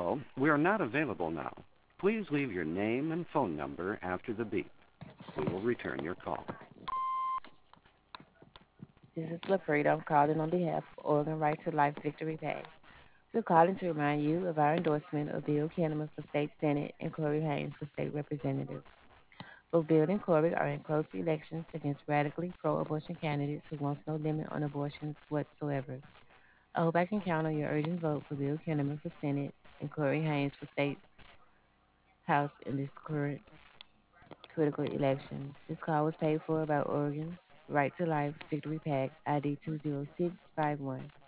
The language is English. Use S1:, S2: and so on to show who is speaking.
S1: Hello, we are not available now. Please leave your name and phone number after the beep. We will return your call.
S2: This is LaFreda. I'm calling on behalf of Oregon Right to Life Victory PAC. We're calling to remind you of our endorsement of Bill Kinnaman for State Senate and Corey Haynes for State Representative. Both Bill and Corey are in close elections against radically pro-abortion candidates who want no limit on abortions whatsoever. I hope I can count on your urgent vote for Bill Kinnaman for Senate and Corey Haynes for State House in this current critical election. This call was paid for by Oregon Right to Life Victory PAC ID 20651.